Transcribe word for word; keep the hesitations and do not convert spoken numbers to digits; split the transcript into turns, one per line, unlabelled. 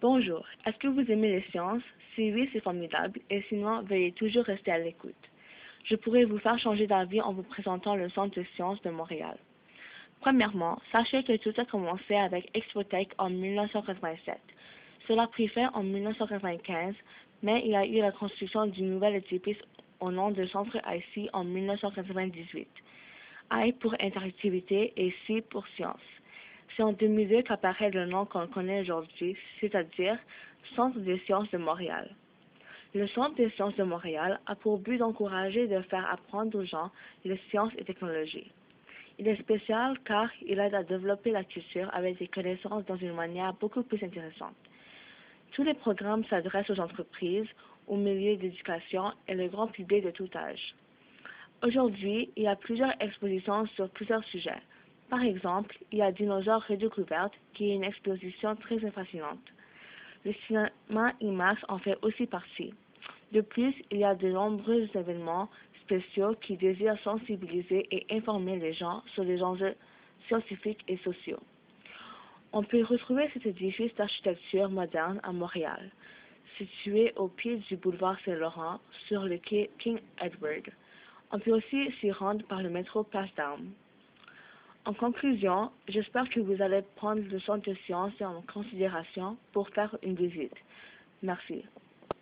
Bonjour, est-ce que vous aimez les sciences? Si oui, c'est formidable, et sinon, veuillez toujours rester à l'écoute. Je pourrais vous faire changer d'avis en vous présentant le Centre de sciences de Montréal. Premièrement, sachez que tout a commencé avec Expotech en mille neuf cent quatre-vingt-sept. Cela a pris fin en mille neuf cent quatre-vingt-quinze, mais il y a eu la construction du nouvel édifice au nom de Centre I C en mille neuf cent quatre-vingt-dix-huit. I pour interactivité et C pour science. C'est en deux mille deux qu'apparaît le nom qu'on connaît aujourd'hui, c'est-à-dire Centre des sciences de Montréal. Le Centre des sciences de Montréal a pour but d'encourager et de faire apprendre aux gens les sciences et technologies. Il est spécial car il aide à développer la culture avec des connaissances dans une manière beaucoup plus intéressante. Tous les programmes s'adressent aux entreprises, aux milieux d'éducation et le grand public de tout âge. Aujourd'hui, il y a plusieurs expositions sur plusieurs sujets. Par exemple, il y a Dinosaures redécouvertes, qui est une exposition très fascinante. Le cinéma IMAX en fait aussi partie. De plus, il y a de nombreux événements spéciaux qui désirent sensibiliser et informer les gens sur les enjeux scientifiques et sociaux. On peut retrouver cet édifice d'architecture moderne à Montréal, situé au pied du boulevard Saint-Laurent sur le quai King Edward. On peut aussi s'y rendre par le métro Place d'Armes. En conclusion, j'espère que vous allez prendre le Centre de sciences en considération pour faire une visite. Merci.